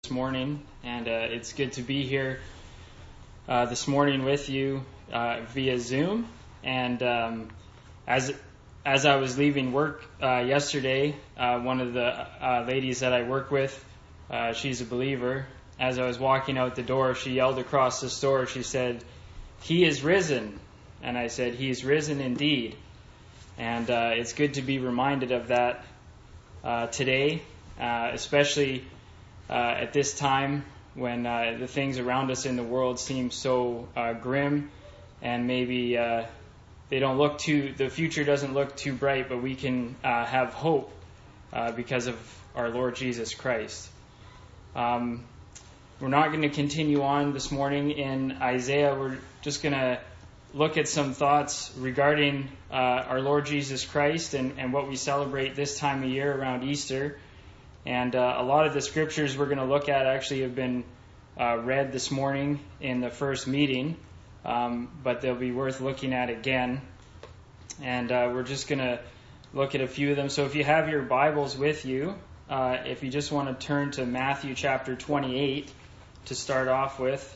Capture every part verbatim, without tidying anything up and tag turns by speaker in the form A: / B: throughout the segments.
A: this morning, and uh, it's good to be here uh, this morning with you uh, via Zoom. And um, as as I was leaving work uh, yesterday, uh, one of the uh, ladies that I work with, uh, she's a believer. As I was walking out the door, she yelled across the store. She said, "He is risen," and I said, "He is risen indeed." And uh, it's good to be reminded of that uh, today. Uh, especially uh, at this time when uh, the things around us in the world seem so uh, grim, and maybe uh, they don't look too, the future doesn't look too bright, but we can uh, have hope uh, because of our Lord Jesus Christ. Um, we're not going to continue on this morning in Isaiah. We're just going to look at some thoughts regarding uh, our Lord Jesus Christ and, and what we celebrate this time of year around Easter. And uh, a lot of the scriptures we're going to look at actually have been uh, read this morning in the first meeting, um, but they'll be worth looking at again. And uh, we're just going to look at a few of them. So if you have your Bibles with you, uh, if you just want to turn to Matthew chapter twenty-eight to start off with.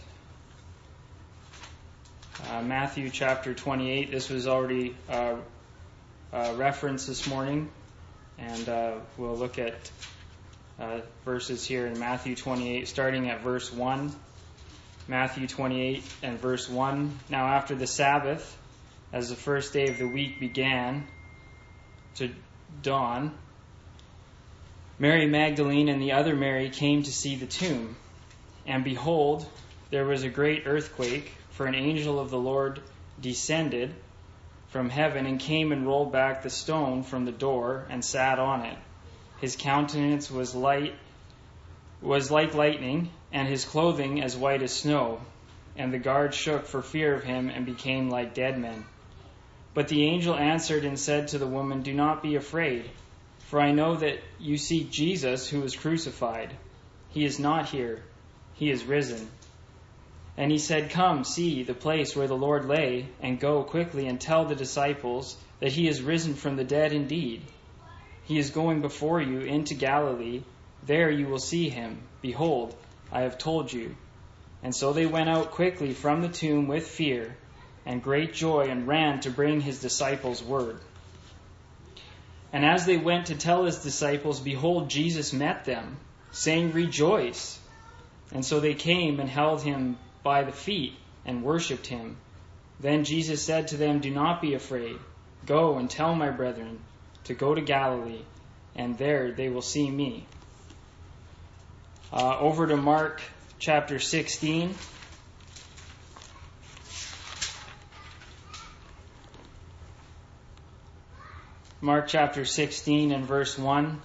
A: Uh, Matthew chapter twenty-eight, this was already uh, uh, referenced this morning, and uh, we'll look at Uh, verses here in Matthew twenty-eight, starting at verse one. Matthew twenty-eight and verse one. Now after the Sabbath, as the first day of the week began to dawn, Mary Magdalene and the other Mary came to see the tomb. And behold, there was a great earthquake, for an angel of the Lord descended from heaven and came and rolled back the stone from the door and sat on it. His countenance was light, was like lightning, and his clothing as white as snow. And the guards shook for fear of him and became like dead men. But the angel answered and said to the woman, "Do not be afraid, for I know that you seek Jesus who was crucified. He is not here. He is risen. And he said, Come, see the place where the Lord lay, and go quickly and tell the disciples that he is risen from the dead indeed. He is going before you into Galilee. There you will see him. Behold, I have told you." And so they went out quickly from the tomb with fear and great joy, and ran to bring his disciples word. And as they went to tell his disciples, behold, Jesus met them, saying, "Rejoice." And so they came and held him by the feet and worshipped him. Then Jesus said to them, "Do not be afraid. Go and tell my brethren to go to Galilee, and there they will see me." Uh, over to Mark chapter sixteen. Mark chapter sixteen and verse one.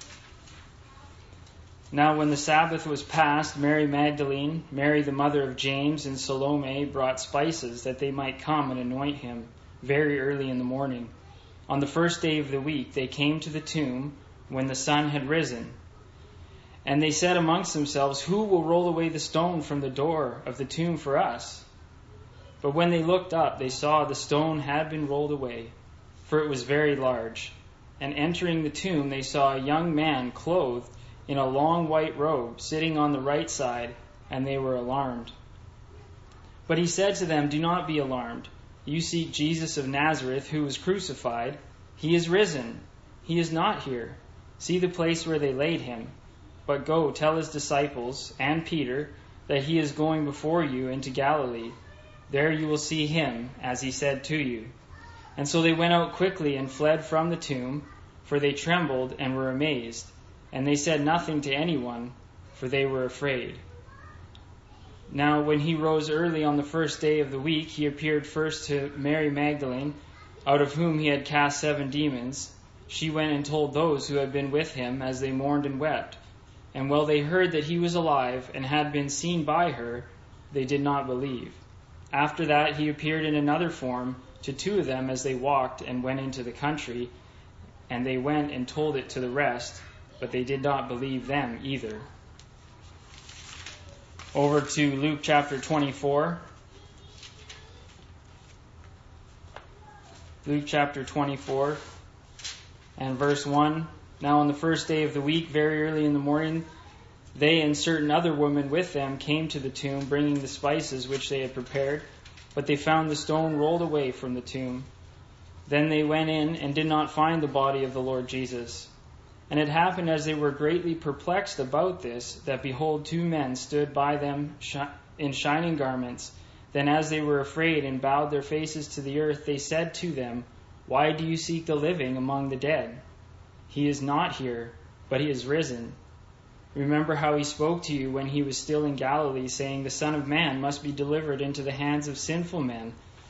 A: Now when the Sabbath was past, Mary Magdalene, Mary the mother of James, and Salome brought spices that they might come and anoint him very early in the morning. On the first day of the week, they came to the tomb when the sun had risen. And they said amongst themselves, "Who will roll away the stone from the door of the tomb for us?" But when they looked up, they saw the stone had been rolled away, for it was very large. And entering the tomb, they saw a young man clothed in a long white robe, sitting on the right side, and they were alarmed. But he said to them, "Do not be alarmed. You seek Jesus of Nazareth, who was crucified. He is risen. He is not here. See the place where they laid him. But go, tell his disciples and Peter that he is going before you into Galilee. There you will see him, as he said to you." And so they went out quickly and fled from the tomb, for they trembled and were amazed. And they said nothing to anyone, for they were afraid. Now when he rose early on the first day of the week, he appeared first to Mary Magdalene, out of whom he had cast seven demons. She went and told those who had been with him, as they mourned and wept. And while they heard that he was alive and had been seen by her, they did not believe. After that he appeared in another form to two of them as they walked and went into the country, and they went and told it to the rest, but they did not believe them either. Over to Luke chapter twenty-four. Luke chapter twenty-four and verse one. Now on the first day of the week, very early in the morning, They and certain other women with them came to the tomb, bringing the spices which they had prepared, but they found the stone rolled away from the tomb. Then they went in and did not find the body of the Lord Jesus. And it happened as they were greatly perplexed about this, that behold, two men stood by them in shining garments. Then as they were afraid and bowed their faces to the earth, they said to them, Why do you seek the living among the dead? He is not here, but he is risen. Remember how he spoke to you when he was still in Galilee, saying, The Son of Man must be delivered into the hands of sinful men,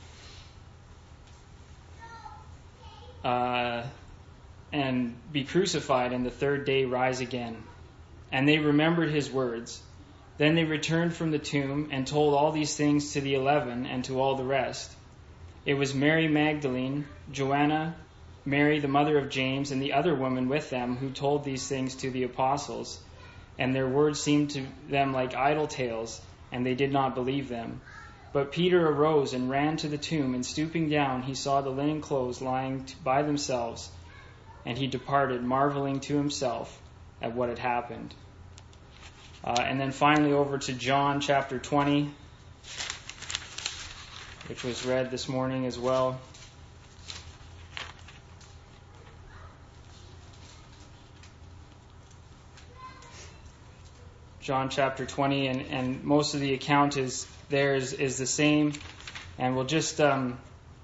A: uh, and be crucified, and the third day rise again. And they remembered his words. Then they returned from the tomb and told all these things to the eleven and to all the rest. It was Mary Magdalene, Joanna, Mary the mother of James, and the other woman with them who told these things to the apostles. And their words seemed to them like idle tales, and they did not believe them. But Peter arose and ran to the tomb, and stooping down, he saw the linen clothes lying by themselves, and he departed, marveling to himself at what had happened. Uh, and then finally over to John chapter twenty, which was read this morning as well. John chapter twenty, and, and most of the account is there is, is the same, and we'll just um,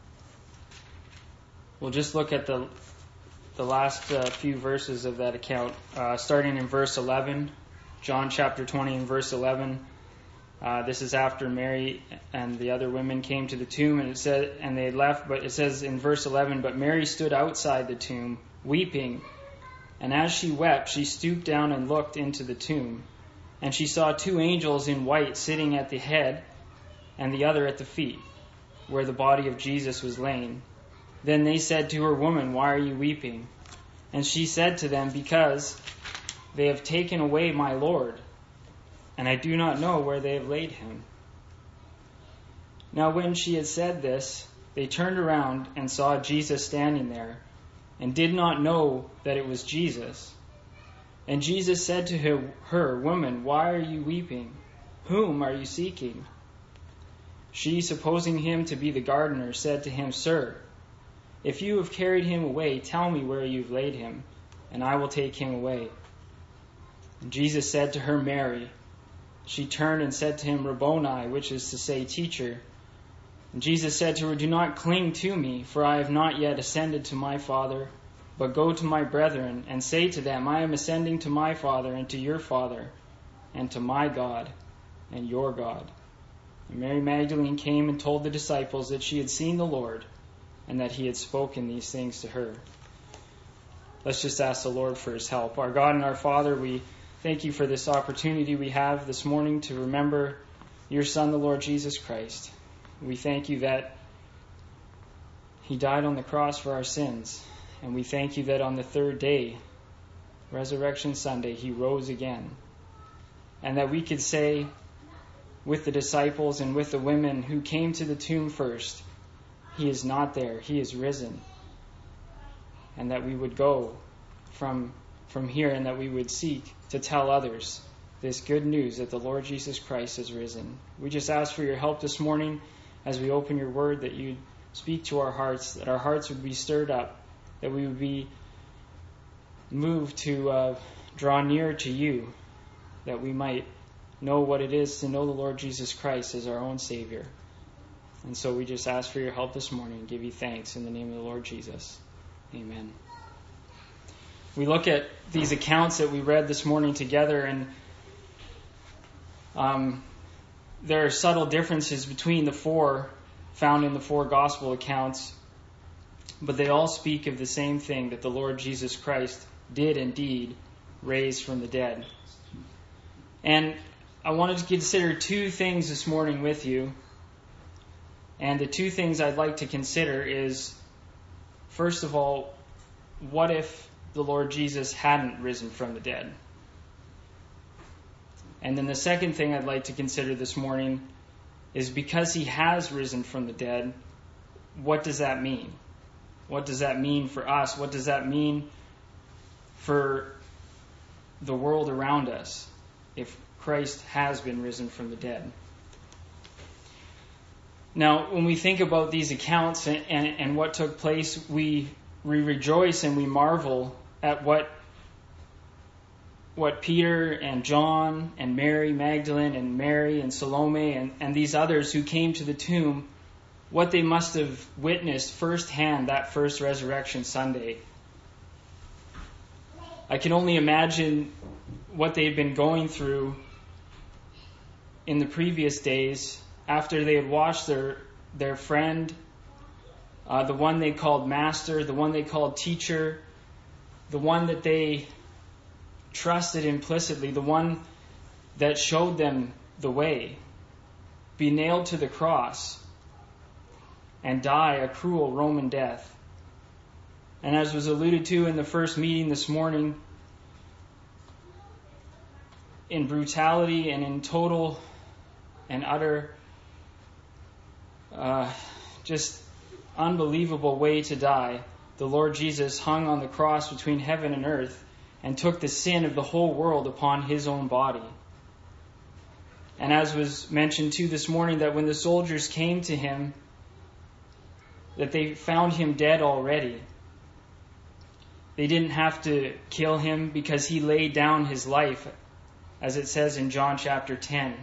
A: we'll just look at the the last uh, few verses of that account, uh, starting in verse eleven. John chapter twenty and verse eleven. Uh, this is after Mary and the other women came to the tomb, and it said, and they left. But it says in verse eleven, but Mary stood outside the tomb, weeping, and as she wept, she stooped down and looked into the tomb. And she saw two angels in white sitting at the head and the other at the feet, where the body of Jesus was laid. Then they said to her, Woman, why are you weeping? And she said to them, Because they have taken away my Lord, and I do not know where they have laid him. Now when she had said this, they turned around and saw Jesus standing there, and did not know that it was Jesus. And Jesus said to her, her, Woman, why are you weeping? Whom are you seeking? She, supposing him to be the gardener, said to him, Sir, if you have carried him away, tell me where you've laid him, and I will take him away. And Jesus said to her, Mary. She turned and said to him, Rabboni, which is to say, Teacher. And Jesus said to her, Do not cling to me, for I have not yet ascended to my Father, but go to my brethren, and say to them, I am ascending to my Father and to your Father, and to my God and your God. And Mary Magdalene came and told the disciples that she had seen the Lord, and that he had spoken these things to her. Let's just ask the Lord for his help. Our God and our Father, we thank you for this opportunity we have this morning to remember your Son, the Lord Jesus Christ. We thank you that he died on the cross for our sins. And we thank you that on the third day, Resurrection Sunday, he rose again. And that we could say with the disciples and with the women who came to the tomb first, he is not there, he is risen. And that we would go from, from here and that we would seek to tell others this good news that the Lord Jesus Christ is risen. We just ask for your help this morning as we open your word, that you'd speak to our hearts, that our hearts would be stirred up, that we would be moved to uh, draw near to you, that we might know what it is to know the Lord Jesus Christ as our own Savior. And so we just ask for your help this morning and give you thanks in the name of the Lord Jesus. Amen. We look at these accounts that we read this morning together, and um, there are subtle differences between the four found in the four gospel accounts, but they all speak of the same thing, that the Lord Jesus Christ did indeed raise from the dead. And I wanted to consider two things this morning with you. And the two things I'd like to consider is, first of all, what if the Lord Jesus hadn't risen from the dead? And then the second thing I'd like to consider this morning is, because he has risen from the dead, what does that mean? What does that mean for us? What does that mean for the world around us? if Christ has been risen from the dead. Now, when we think about these accounts and, and, and what took place, we, we rejoice and we marvel at what what Peter and John and Mary Magdalene and Mary and Salome and, and these others who came to the tomb, what they must have witnessed firsthand that first resurrection Sunday. I can only imagine what they'd been going through in the previous days after they had watched their their friend, uh, the one they called master, the one they called teacher, the one that they trusted implicitly, the one that showed them the way, be nailed to the cross and die a cruel Roman death. And as was alluded to in the first meeting this morning, in brutality and in total and utter uh, just unbelievable way to die, the Lord Jesus hung on the cross between heaven and earth and took the sin of the whole world upon his own body. And as was mentioned too this morning, that when the soldiers came to him, that they found him dead already. They didn't have to kill him because he laid down his life, as it says in John chapter ten.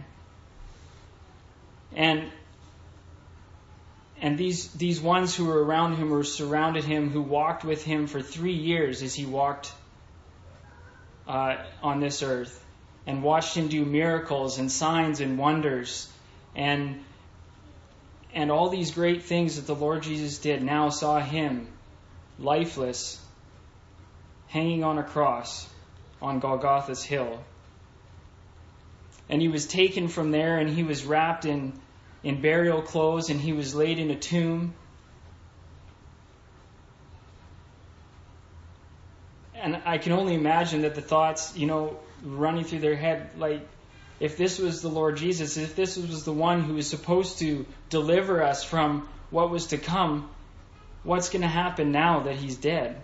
A: And and these these ones who were around him, or surrounded him, who walked with him for three years as he walked uh, on this earth, and watched him do miracles and signs and wonders, and and all these great things that the Lord Jesus did, now saw him lifeless, hanging on a cross on Golgotha's hill. And he was taken from there, and he was wrapped in, in burial clothes, and he was laid in a tomb. And I can only imagine that the thoughts, you know, running through their head, like, if this was the Lord Jesus, if this was the one who was supposed to deliver us from what was to come, what's going to happen now that he's dead?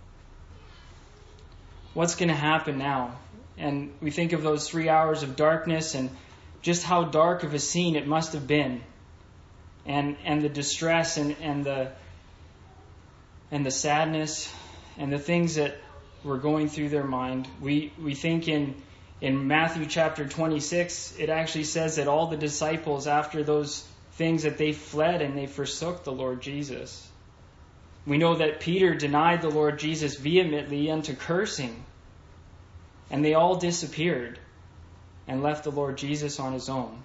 A: What's going to happen now? And we think of those three hours of darkness and just how dark of a scene it must have been. And and the distress and, and the and the sadness and the things that were going through their mind. We we think in in Matthew chapter twenty-six, it actually says that all the disciples, after those things, that they fled and they forsook the Lord Jesus. We know that Peter denied the Lord Jesus vehemently unto cursing. And they all disappeared and left the Lord Jesus on his own.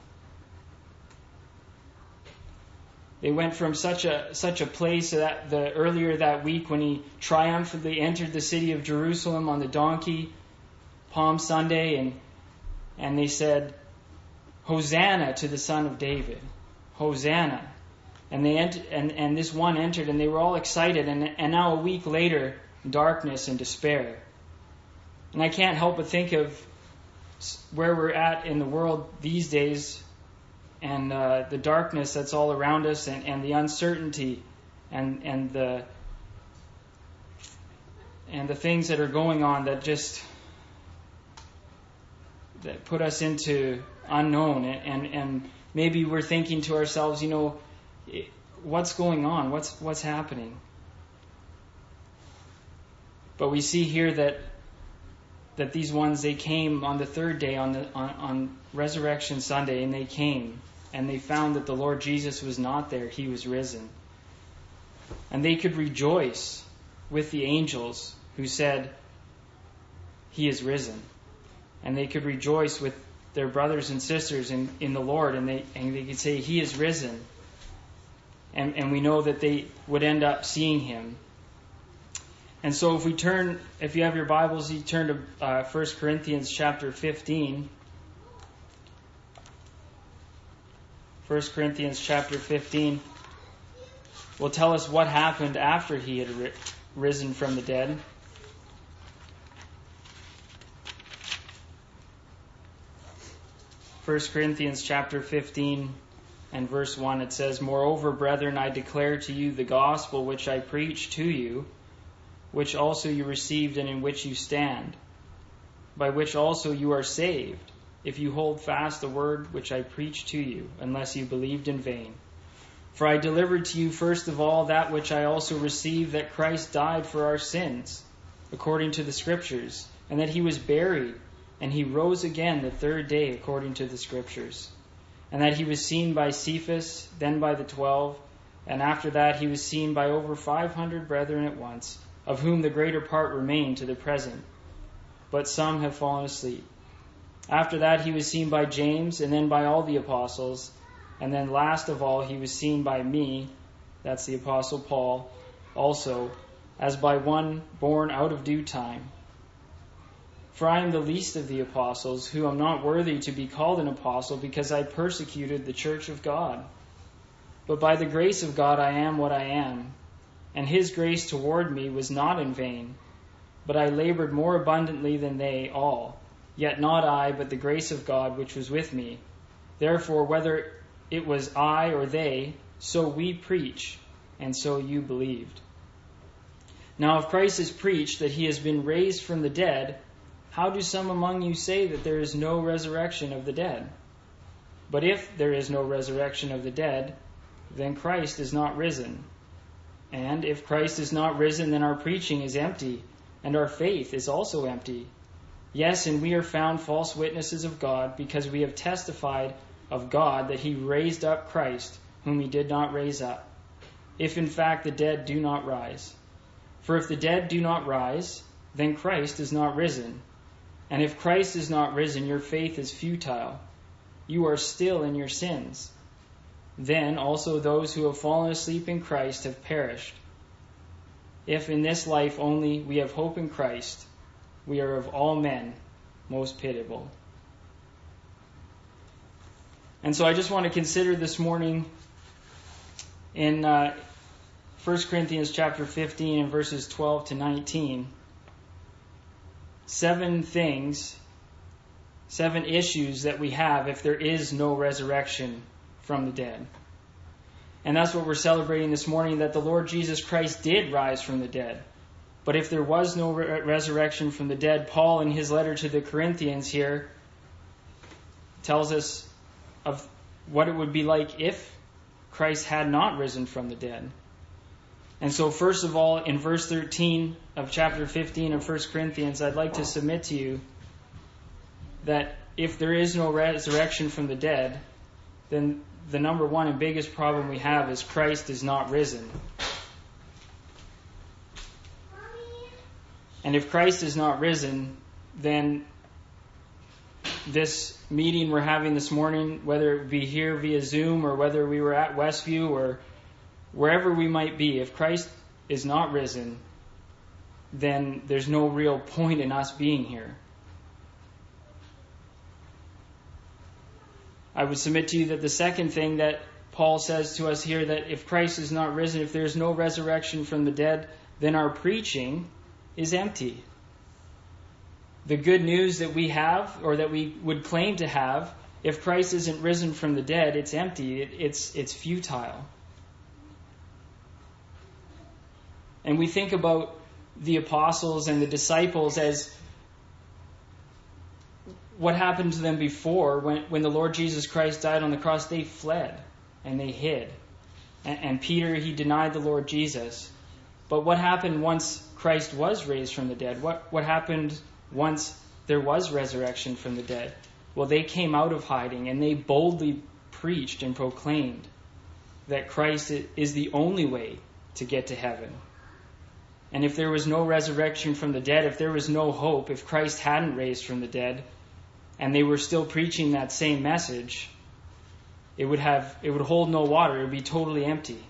A: They went from such a such a place that the earlier that week when he triumphantly entered the city of Jerusalem on the donkey, Palm Sunday, and and they said, "Hosanna to the Son of David, Hosanna." And they ent- and and this one entered, and they were all excited. And and now a week later, darkness and despair. And I can't help but think of where we're at in the world these days, and uh, the darkness that's all around us, and, and the uncertainty, and and the and the things that are going on that just that put us into unknown. And and, and maybe we're thinking to ourselves, you know, what's going on? What's what's happening? But we see here that. that these ones, they came on the third day, on the on, on Resurrection Sunday, and they came, and they found that the Lord Jesus was not there. He was risen. And they could rejoice with the angels who said, "He is risen." And they could rejoice with their brothers and sisters in, in the Lord, and they and they could say, "He is risen." And, and we know that they would end up seeing him. And so if we turn, if you have your Bibles, you turn to uh, First Corinthians chapter fifteen. First Corinthians chapter fifteen will tell us what happened after he had ri- risen from the dead. First Corinthians chapter fifteen and verse one, it says, "Moreover, brethren, I declare to you the gospel which I preached to you, which also you received and in which you stand, by which also you are saved, if you hold fast the word which I preached to you, unless you believed in vain. For I delivered to you first of all that which I also received, that Christ died for our sins, according to the Scriptures, and that he was buried, and he rose again the third day, according to the Scriptures, and that he was seen by Cephas, then by the twelve, and after that he was seen by over five hundred brethren at once, of whom the greater part remain to the present, but some have fallen asleep. After that he was seen by James, and then by all the apostles, and then last of all he was seen by me, that's the Apostle Paul, also, as by one born out of due time. For I am the least of the apostles, who am not worthy to be called an apostle, because I persecuted the church of God. But by the grace of God I am what I am, and his grace toward me was not in vain. But I labored more abundantly than they all, yet not I, but the grace of God which was with me. Therefore, whether it was I or they, so we preach, and so you believed. Now if Christ is preached that he has been raised from the dead, how do some among you say that there is no resurrection of the dead? But if there is no resurrection of the dead, then Christ is not risen. And if Christ is not risen, then our preaching is empty, and our faith is also empty. Yes, and we are found false witnesses of God, because we have testified of God that he raised up Christ, whom he did not raise up, if in fact the dead do not rise. For if the dead do not rise, then Christ is not risen. And if Christ is not risen, your faith is futile. You are still in your sins. Then also those who have fallen asleep in Christ have perished. If in this life only we have hope in Christ, we are of all men most pitiable. And so I just want to consider this morning in uh, First Corinthians chapter fifteen and verses twelve to nineteen, seven things, seven issues that we have if there is no resurrection from the dead. And that's what we're celebrating this morning, that the Lord Jesus Christ did rise from the dead. But if there was no re- resurrection from the dead, Paul in his letter to the Corinthians here tells us of what it would be like if Christ had not risen from the dead. And so first of all, in verse thirteen of chapter fifteen of First Corinthians, I'd like to submit to you that if there is no resurrection from the dead, then the number one and biggest problem we have is Christ is not risen. And if Christ is not risen, then this meeting we're having this morning, whether it be here via Zoom or whether we were at Westview or wherever we might be, if Christ is not risen, then there's no real point in us being here. I would submit to you that the second thing that Paul says to us here, that if Christ is not risen, if there's no resurrection from the dead, then our preaching is empty. The good news that we have, or that we would claim to have, if Christ isn't risen from the dead, it's empty, it, it's, it's futile. And we think about the apostles and the disciples as what happened to them before. When, when the Lord Jesus Christ died on the cross, they fled and they hid. And, and Peter, he denied the Lord Jesus. But what happened once Christ was raised from the dead? What, what happened once there was resurrection from the dead? Well, they came out of hiding and they boldly preached and proclaimed that Christ is the only way to get to heaven. And if there was no resurrection from the dead, if there was no hope, if Christ hadn't raised from the dead, and they were still preaching that same message, it would have it would hold no water. It would be totally empty.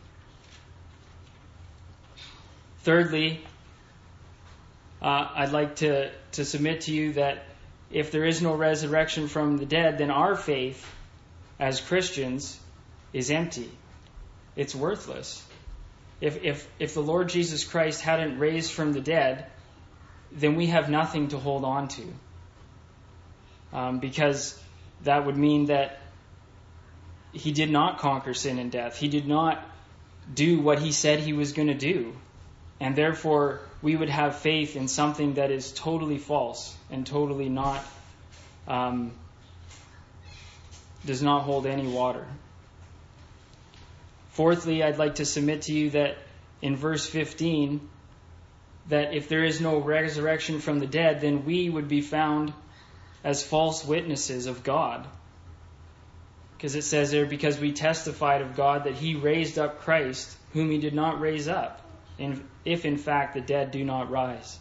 A: Thirdly, uh, I'd like to, to submit to you that if there is no resurrection from the dead, then our faith as Christians is empty. It's worthless. If, if, if the Lord Jesus Christ hadn't raised from the dead, then we have nothing to hold on to. Um, because that would mean that he did not conquer sin and death. He did not do what he said he was going to do. And therefore, we would have faith in something that is totally false and totally not um, does not hold any water. Fourthly, I'd like to submit to you that in verse fifteen, that if there is no resurrection from the dead, then we would be found as false witnesses of God. Because it says there, because we testified of God that he raised up Christ, whom he did not raise up, if in fact the dead do not rise.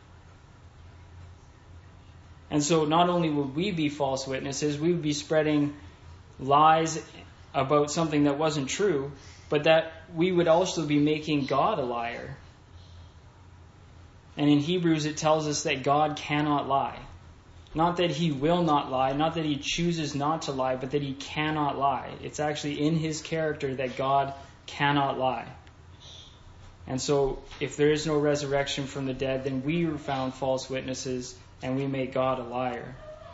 A: And so not only would we be false witnesses, we would be spreading lies about something that wasn't true, but that we would also be making God a liar. And in Hebrews it tells us that God cannot lie. Not that he will not lie, not that he chooses not to lie, but that he cannot lie. It's actually in his character that God cannot lie. And so if there is no resurrection from the dead, then we are found false witnesses and we make God a liar.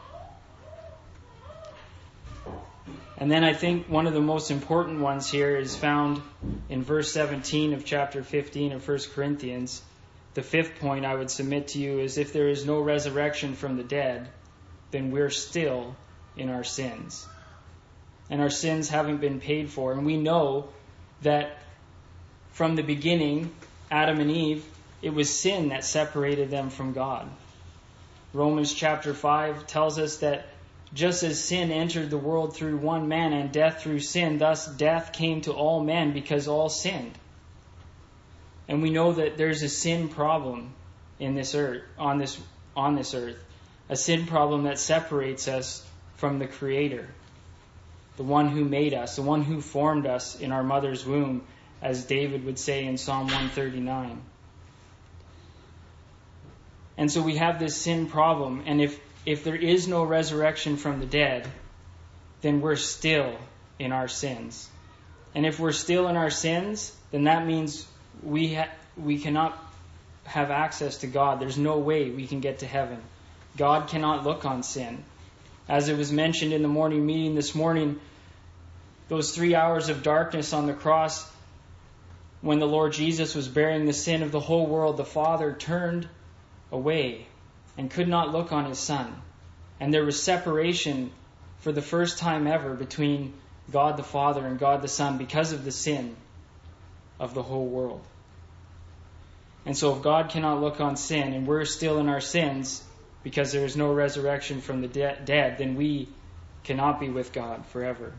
A: And then I think one of the most important ones here is found in verse seventeen of chapter fifteen of First Corinthians. The fifth point I would submit to you is if there is no resurrection from the dead, then we're still in our sins. And our sins haven't been paid for. And we know that from the beginning, Adam and Eve, it was sin that separated them from God. Romans chapter five tells us that just as sin entered the world through one man and death through sin, thus death came to all men because all sinned. And we know that there's a sin problem in this earth, on this on this earth, a sin problem that separates us from the Creator, the one who made us, the one who formed us in our mother's womb, as David would say in Psalm one thirty-nine. And so we have this sin problem, and if if there is no resurrection from the dead, then we're still in our sins. And if we're still in our sins, then that means we ha- we cannot have access to God. There's no way we can get to heaven. God cannot look on sin. As it was mentioned in the morning meeting this morning, those three hours of darkness on the cross, when the Lord Jesus was bearing the sin of the whole world, the Father turned away and could not look on his Son. And there was separation for the first time ever between God the Father and God the Son because of the sin of the whole world. And so if God cannot look on sin and we're still in our sins because there is no resurrection from the de- dead, then we cannot be with God forever.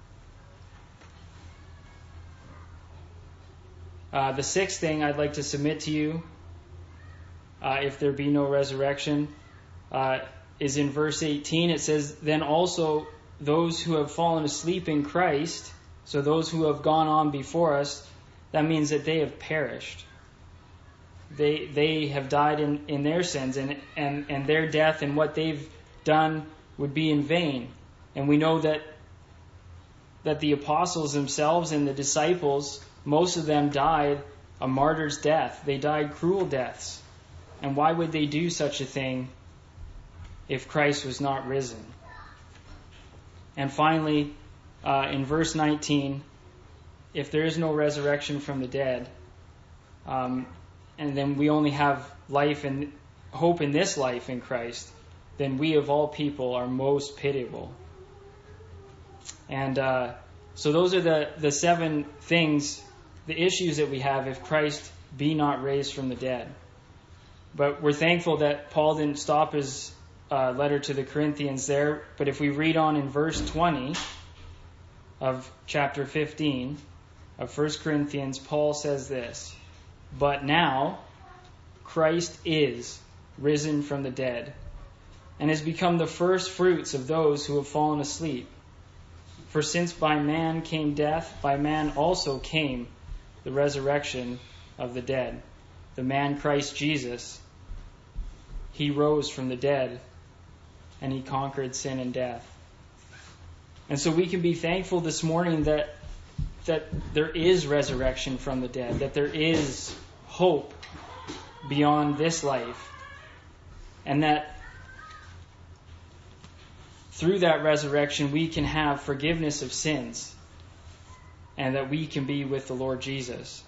A: Uh, the sixth thing I'd like to submit to you, uh, if there be no resurrection, uh, is in verse eighteen. It says, then also those who have fallen asleep in Christ, so those who have gone on before us, that means that they have perished. They they have died in, in their sins, and, and, and their death and what they've done would be in vain. And we know that that the apostles themselves and the disciples, most of them died a martyr's death. They died cruel deaths. And why would they do such a thing if Christ was not risen? And finally, uh, in verse nineteen, if there is no resurrection from the dead, um, and then we only have life and hope in this life in Christ, then we of all people are most pitiable. And uh, so those are the, the seven things, the issues that we have if Christ be not raised from the dead. But we're thankful that Paul didn't stop his uh, letter to the Corinthians there. But if we read on in verse twenty of chapter fifteen of First Corinthians, Paul says this, but now Christ is risen from the dead and has become the first fruits of those who have fallen asleep. For since by man came death, by man also came the resurrection of the dead. The man Christ Jesus, he rose from the dead and he conquered sin and death. And so we can be thankful this morning that that there is resurrection from the dead, that there is hope beyond this life, and that through that resurrection we can have forgiveness of sins and that we can be with the Lord Jesus.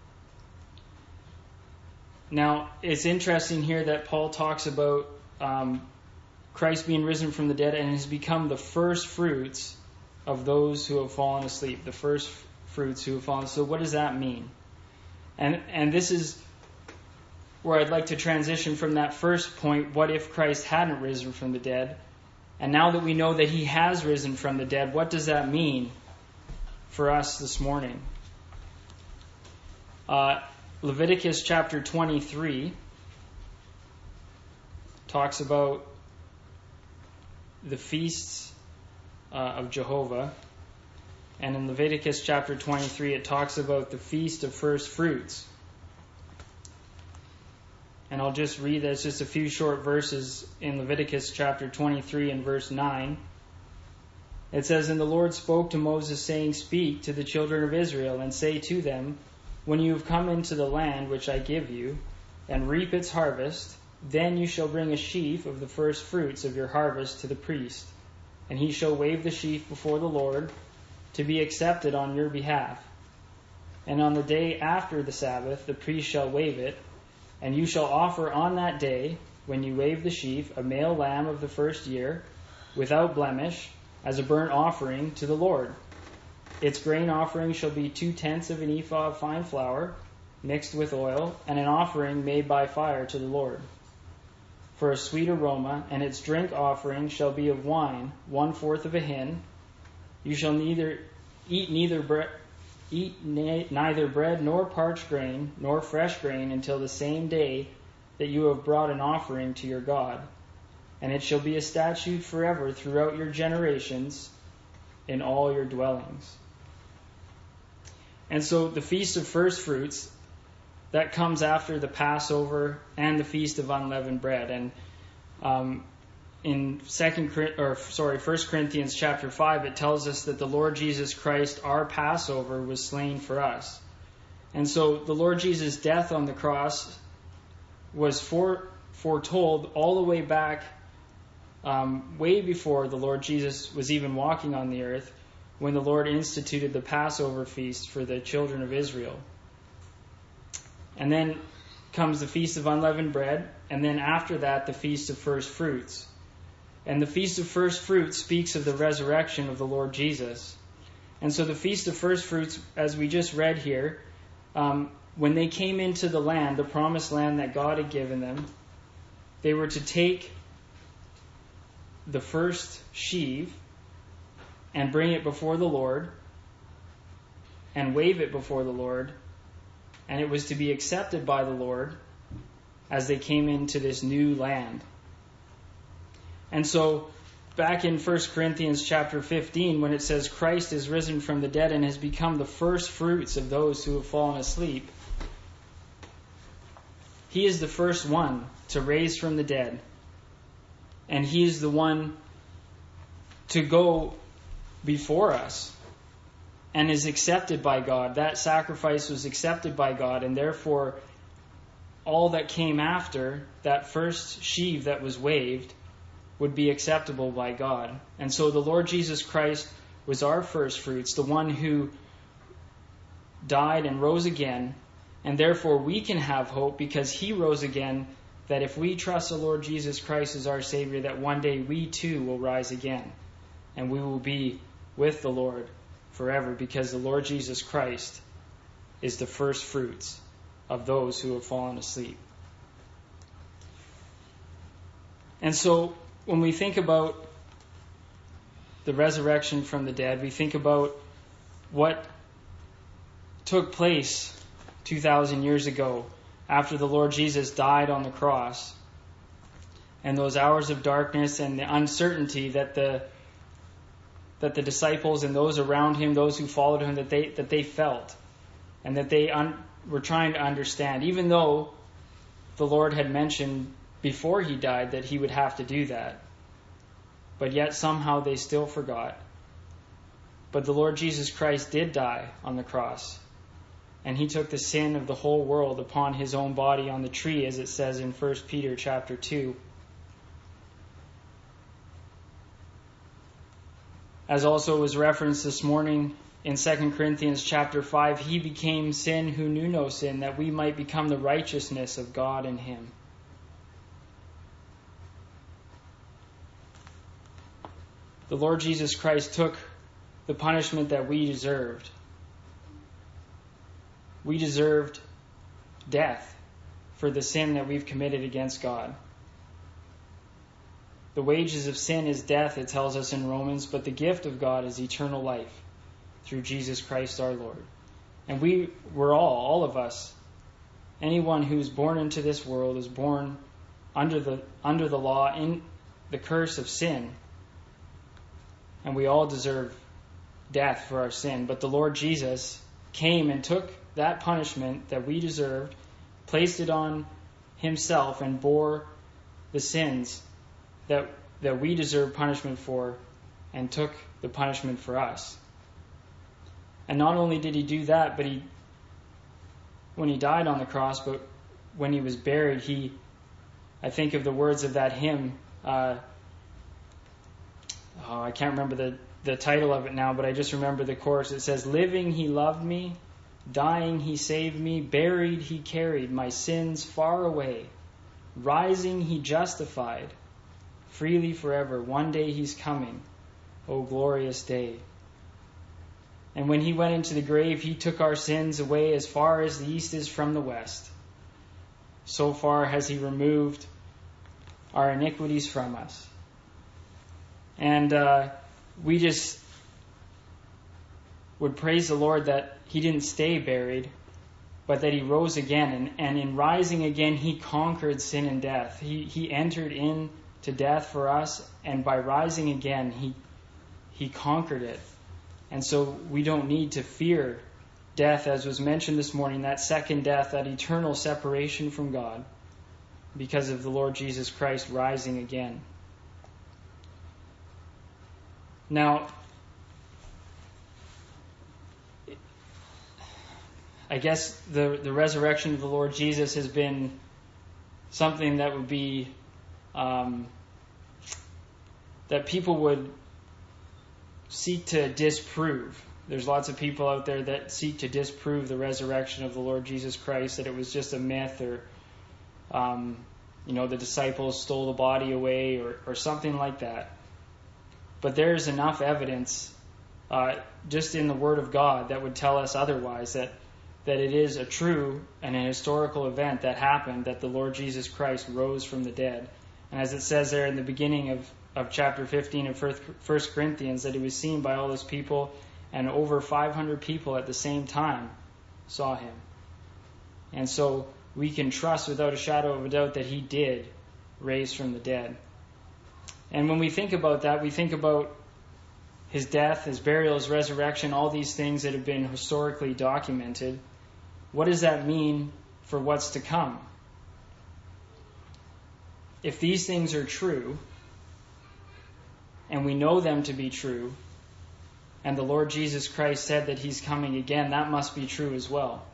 A: Now, it's interesting here that Paul talks about um, Christ being risen from the dead and has become the first fruits of those who have fallen asleep, the first fruits who have fallen. So what does that mean? And and this is where I'd like to transition from that first point, what if Christ hadn't risen from the dead? And now that we know that he has risen from the dead, what does that mean for us this morning? Uh, Leviticus chapter twenty-three talks about the feasts uh, of Jehovah. And in Leviticus chapter twenty-three, it talks about the feast of first fruits. And I'll just read this, just a few short verses in Leviticus chapter twenty-three and verse nine. It says, "And the Lord spoke to Moses, saying, Speak to the children of Israel, and say to them, When you have come into the land which I give you, and reap its harvest, then you shall bring a sheaf of the first fruits of your harvest to the priest, and he shall wave the sheaf before the Lord, to be accepted on your behalf. And on the day after the Sabbath, the priest shall wave it, and you shall offer on that day, when you wave the sheaf, a male lamb of the first year, without blemish, as a burnt offering to the Lord. Its grain offering shall be two-tenths of an ephah of fine flour, mixed with oil, and an offering made by fire to the Lord, for a sweet aroma, and its drink offering shall be of wine, one-fourth of a hin. You shall neither eat neither bread, eat na- neither bread nor parched grain, nor fresh grain, until the same day that you have brought an offering to your God. And it shall be a statute forever throughout your generations in all your dwellings." And so the Feast of First Fruits, that comes after the Passover and the Feast of Unleavened Bread. And um, in second or sorry, First Corinthians chapter five, it tells us that the Lord Jesus Christ, our Passover, was slain for us. And so the Lord Jesus' death on the cross was fore, foretold all the way back, um, way before the Lord Jesus was even walking on the earth, when the Lord instituted the Passover feast for the children of Israel. And then comes the Feast of Unleavened Bread, and then after that, the Feast of First Fruits. And the Feast of First Fruits speaks of the resurrection of the Lord Jesus. And so the Feast of First Fruits, as we just read here, um, when they came into the land, the promised land that God had given them, they were to take the first sheaf and bring it before the Lord and wave it before the Lord, and it was to be accepted by the Lord as they came into this new land. And so back in First Corinthians chapter fifteen, when it says Christ is risen from the dead and has become the first fruits of those who have fallen asleep, he is the first one to raise from the dead. And he is the one to go before us and is accepted by God. That sacrifice was accepted by God, and therefore all that came after, that first sheaf that was waved, would be acceptable by God. And so the Lord Jesus Christ was our first fruits, the one who died and rose again, and therefore we can have hope because he rose again, that if we trust the Lord Jesus Christ as our Savior, that one day we too will rise again, and we will be with the Lord forever, because the Lord Jesus Christ is the first fruits of those who have fallen asleep. And so when we think about the resurrection from the dead, we think about what took place two thousand years ago after the Lord Jesus died on the cross, and those hours of darkness and the uncertainty that the that the disciples and those around him, those who followed him, that they that they felt, and that they un, were trying to understand, even though the Lord had mentioned before he died that he would have to do that. But yet somehow they still forgot. But the Lord Jesus Christ did die on the cross, and he took the sin of the whole world upon his own body on the tree, as it says in First Peter chapter two. As also was referenced this morning in Second Corinthians chapter five, he became sin who knew no sin, that we might become the righteousness of God in him. The Lord Jesus Christ took the punishment that we deserved. We deserved death for the sin that we've committed against God. The wages of sin is death, it tells us in Romans, but the gift of God is eternal life through Jesus Christ our Lord. And we were all, all of us, anyone who is born into this world is born under the under the law, in the curse of sin. And we all deserve death for our sin. But the Lord Jesus came and took that punishment that we deserved, placed it on himself, and bore the sins that that we deserve punishment for, and took the punishment for us. And not only did he do that, but he, when he died on the cross, but when he was buried, he, I think of the words of that hymn, uh, oh, I can't remember the, the title of it now, but I just remember the chorus. It says, "Living he loved me, dying he saved me, buried he carried my sins far away, rising he justified, freely forever. One day he's coming, O glorious day." And when he went into the grave, he took our sins away as far as the east is from the west. So far has he removed our iniquities from us. And uh, we just would praise the Lord that he didn't stay buried, but that he rose again. And, and in rising again, he conquered sin and death. He, he entered into death for us, and by rising again, he he conquered it. And so we don't need to fear death, as was mentioned this morning, that second death, that eternal separation from God, because of the Lord Jesus Christ rising again. Now, I guess the, the resurrection of the Lord Jesus has been something that would be, um, that people would seek to disprove. There's lots of people out there that seek to disprove the resurrection of the Lord Jesus Christ, that it was just a myth, or, um, you know, the disciples stole the body away, or, or something like that. But there's enough evidence uh, just in the Word of God that would tell us otherwise, that that it is a true and an historical event that happened, that the Lord Jesus Christ rose from the dead. And as it says there in the beginning of, of chapter fifteen of First Corinthians, that he was seen by all those people, and over five hundred people at the same time saw him. And so we can trust without a shadow of a doubt that he did raise from the dead. And when we think about that, we think about his death, his burial, his resurrection, all these things that have been historically documented. What does that mean for what's to come? If these things are true, and we know them to be true, and the Lord Jesus Christ said that he's coming again, that must be true as well.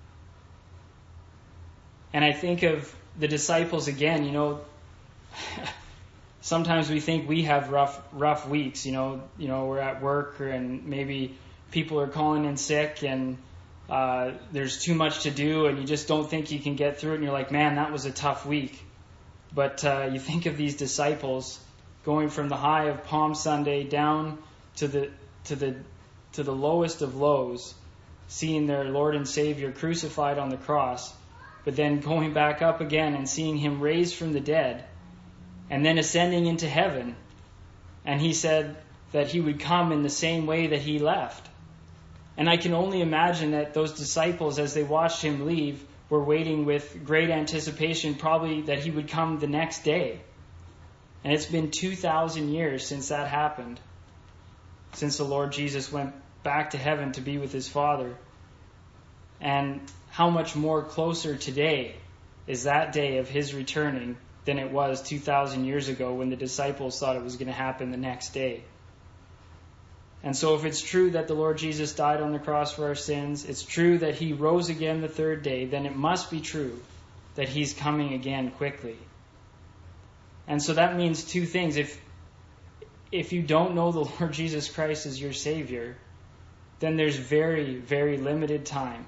A: And I think of the disciples again, you know, sometimes we think we have rough rough weeks, you know, you know, we're at work, and maybe people are calling in sick, and uh, there's too much to do, and you just don't think you can get through it, and you're like, man, that was a tough week. But uh, you think of these disciples going from the high of Palm Sunday down to the to the to the lowest of lows, seeing their Lord and Savior crucified on the cross, but then going back up again and seeing him raised from the dead, and then ascending into heaven. And he said that he would come in the same way that he left. And I can only imagine that those disciples, as they watched him leave, were waiting with great anticipation, probably that he would come the next day. And it's been two thousand years since that happened, since the Lord Jesus went back to heaven to be with his Father. And how much more closer today is that day of his returning than it was two thousand years ago, when the disciples thought it was going to happen the next day. And so if it's true that the Lord Jesus died on the cross for our sins, it's true that he rose again the third day, then it must be true that he's coming again quickly. And so that means two things. If if you don't know the Lord Jesus Christ as your Savior, then there's very, very limited time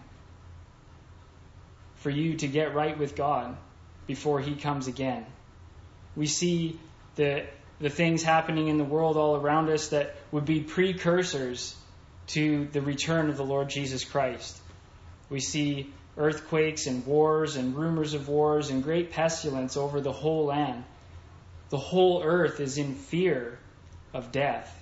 A: for you to get right with God before he comes again. We see the the things happening in the world all around us that would be precursors to the return of the Lord Jesus Christ. We see earthquakes and wars and rumors of wars and great pestilence over the whole land. The whole earth is in fear of death.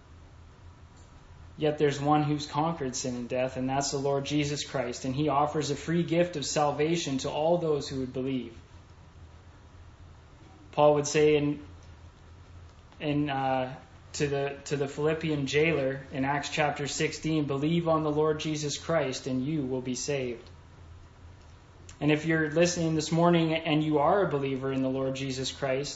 A: Yet there's one who's conquered sin and death, and that's the Lord Jesus Christ. And he offers a free gift of salvation to all those who would believe. Paul would say in in uh, to the to the Philippian jailer in Acts chapter sixteen, believe on the Lord Jesus Christ and you will be saved. And if you're listening this morning and you are a believer in the Lord Jesus Christ,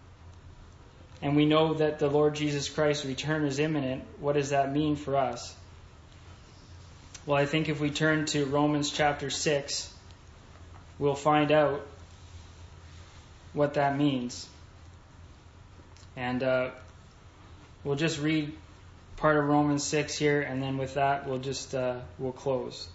A: and we know that the Lord Jesus Christ's return is imminent, what does that mean for us? Well, I think if we turn to Romans chapter six, we'll find out what that means. And uh, we'll just read part of Romans six here, and then with that we'll just uh, we'll close.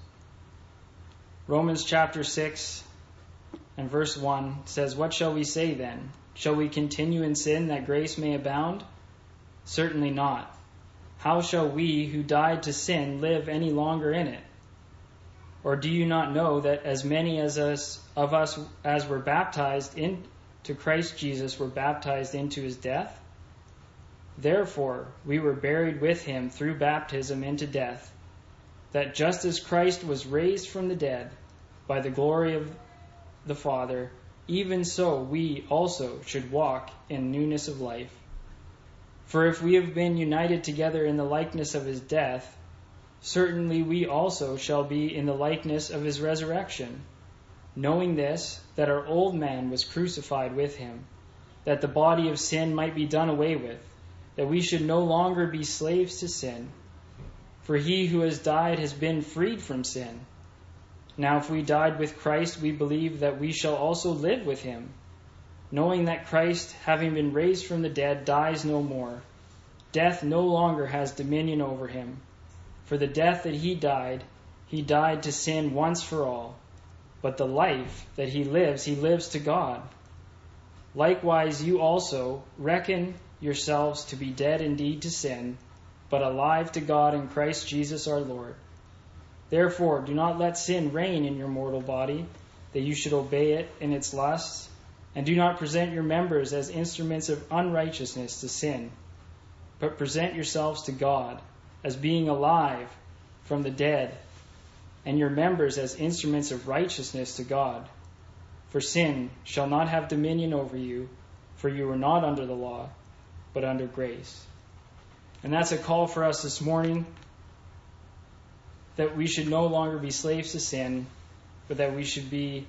A: Romans chapter six and verse one says, "What shall we say then? Shall we continue in sin that grace may abound? Certainly not. How shall we who died to sin live any longer in it? Or do you not know that as many as us of us as were baptized into Christ Jesus were baptized into his death? Therefore we were buried with him through baptism into death, that just as Christ was raised from the dead by the glory of the Father, even so we also should walk in newness of life. For if we have been united together in the likeness of his death, certainly we also shall be in the likeness of his resurrection, knowing this, that our old man was crucified with him, that the body of sin might be done away with, that we should no longer be slaves to sin. For he who has died has been freed from sin. Now if we died with Christ, we believe that we shall also live with him, knowing that Christ, having been raised from the dead, dies no more. Death no longer has dominion over him. For the death that he died, he died to sin once for all. But the life that he lives, he lives to God. Likewise, you also reckon yourselves to be dead indeed to sin, but alive to God in Christ Jesus our Lord. Therefore, do not let sin reign in your mortal body, that you should obey it in its lusts, and do not present your members as instruments of unrighteousness to sin, but present yourselves to God as being alive from the dead, and your members as instruments of righteousness to God. For sin shall not have dominion over you, for you are not under the law, but under grace." And that's a call for us this morning, that we should no longer be slaves to sin, but that we should be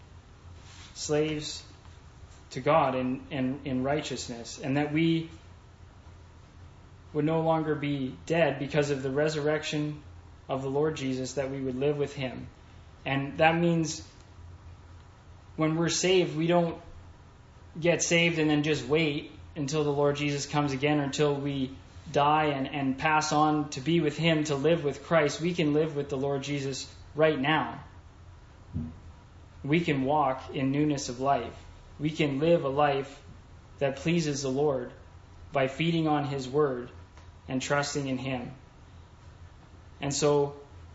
A: slaves to God in, in, in righteousness, and that we would no longer be dead because of the resurrection of the Lord Jesus, that we would live with him. And that means when we're saved, we don't get saved and then just wait until the Lord Jesus comes again, or until we die and, and pass on to be with him, to live with Christ. We can live with the Lord Jesus right now. We can walk in newness of life. We can live a life that pleases the Lord by feeding on his word and trusting in him. And so,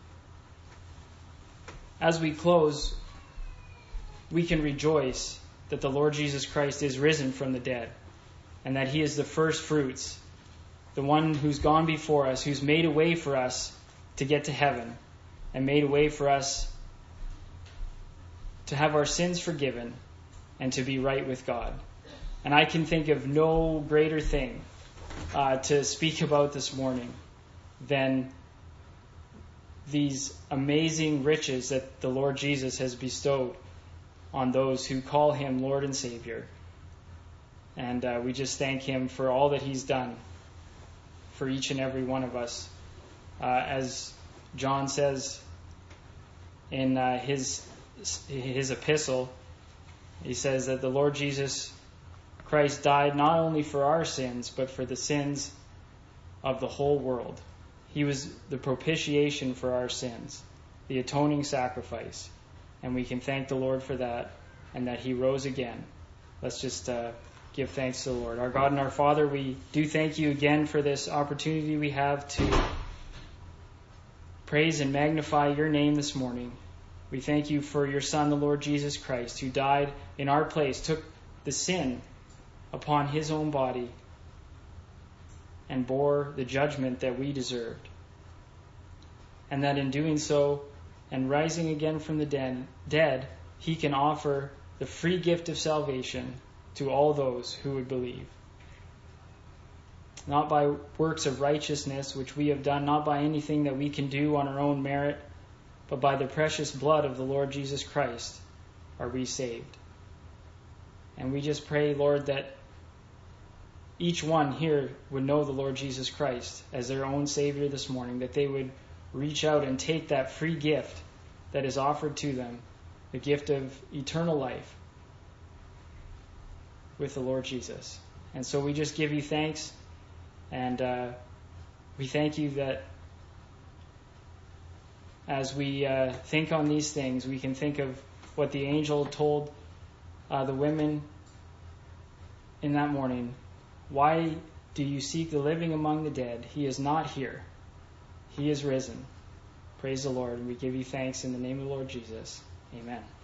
A: as we close, we can rejoice that the Lord Jesus Christ is risen from the dead, and that he is the first fruits, the one who's gone before us, who's made a way for us to get to heaven, and made a way for us to have our sins forgiven and to be right with God. And I can think of no greater thing uh, to speak about this morning than these amazing riches that the Lord Jesus has bestowed on those who call him Lord and Savior. And uh, we just thank him for all that he's done for each and every one of us. Uh, as John says in uh, his his epistle, he says that the Lord Jesus Christ died not only for our sins, but for the sins of the whole world. He was the propitiation for our sins, the atoning sacrifice. And we can thank the Lord for that, and that he rose again. Let's just uh, give thanks to the Lord. Our God and our Father, we do thank you again for this opportunity we have to praise and magnify your name this morning. We thank you for your Son, the Lord Jesus Christ, who died in our place, took the sin upon his own body, and bore the judgment that we deserved. And that in doing so, and rising again from the dead, dead, he can offer the free gift of salvation to all those who would believe. Not by works of righteousness which we have done, not by anything that we can do on our own merit, but by the precious blood of the Lord Jesus Christ are we saved. And we just pray, Lord, that each one here would know the Lord Jesus Christ as their own Savior this morning, that they would reach out and take that free gift that is offered to them, the gift of eternal life with the Lord Jesus. And so we just give you thanks, and uh, we thank you that as we uh, think on these things, we can think of what the angel told uh, the women in that morning. Why do you seek the living among the dead? He is not here. He is risen. Praise the Lord, and we give you thanks in the name of the Lord Jesus. Amen.